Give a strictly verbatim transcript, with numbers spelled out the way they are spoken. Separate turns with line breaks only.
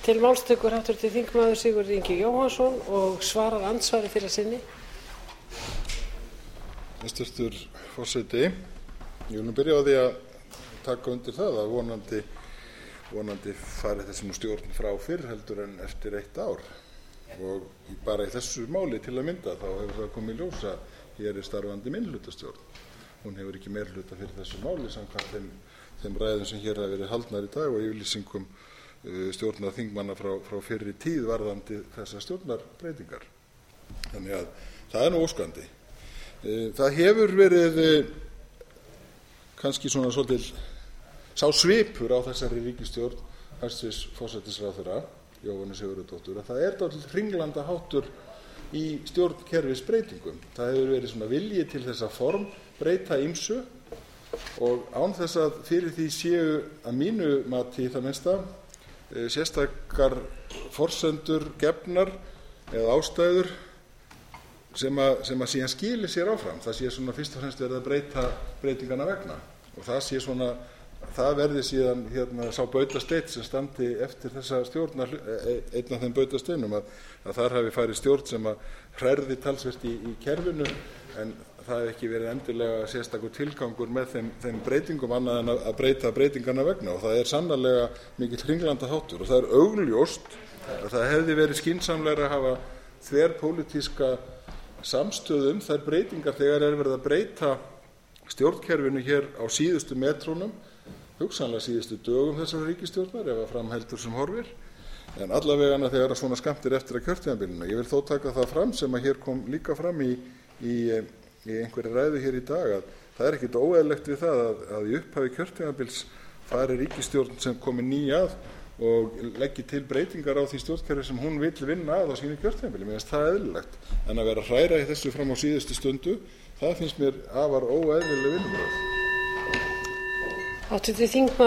til máls tekur háttvirtur þingmaður Sigurður Ingi Jóhannsson og svarar andsvari fyrir sinni.
Hæstvirtur forseti, ég vil nú byrja á því að taka undir það að vonandi vonandi fari þessi nú stjórn frá fyrr heldur en eftir eitt ár og bara í þessu máli til að mynda þá hefur það komið í ljós að hér er starfandi minnihlutastjórn. Hún hefur ekki meirihluta fyrir þessu máli samkvæmt þeim, þeim ræðum sem hér hafa verið haldnar í dag og yfirlýsingum uh, stjórnar þingmanna frá, frá fyrri tíð varðandi þessar stjórnarbreytingar. Þannig að það er nú óskandi. Uh, það hefur verið uh, kannski svona svolítil sá svipur á þessari ríkisstjórn hæstvirts forsætisráðherra Jóhönnu Sigurðardóttur að það er dálítið hringlanda háttur í stjórnkerfisbreytingum. Það hefur verið svona vilji til þessa form breyta ýmsu og án þess að fyrir því séu að mínu mati í það minnsta sérstakar forsendur gefnar eða ástæður sem að, sem að síðan skili sér áfram. Það sé svona fyrst og fremst verið að breyta breytingana vegna og það sé svona það verði síðan hérna sá bautasteinn sem standi eftir þessa stjórn einn af þeim bautasteinum að, að þar hafi farið stjórn sem að hrærði talsvert í, í kerfinu en það hefði ekki verið endilega sérstakur tilgangur með þeim, þeim breytingum annað en að, að breyta breytingarna vegna og það er sannarlega mikill hringlanda háttur og það er augljóst að það hefði verið skynsamlegra að hafa þverpólitíska samstöðu um þær breytingar þegar er verið að breyta stjórnkerfinu hér á síðustu metrónum hugsanlega síðustu dögum þessar ríkisstjórnar ef að fram heldur sem horfir en allavegana þegar að svona skammt er eftir að kjörtímabilinu. Ég vil þó taka það fram sem að hér kom líka fram í, í, í einhverju ræðu hér í dag að það er ekkert óeðlilegt við það að, að í upphafi kjörtímabils fari ríkisstjórn sem komi ný að og leggi til breytingar á því stjórnkerfi sem hún vill vinna að á sínu kjörtímabili. Mér finnst það eðlilegt en að vera að hræra í þessu fram á síðustu stundu það finnst mér afar óeðlileg vinnubrögð.
Háttvirtur þingmaður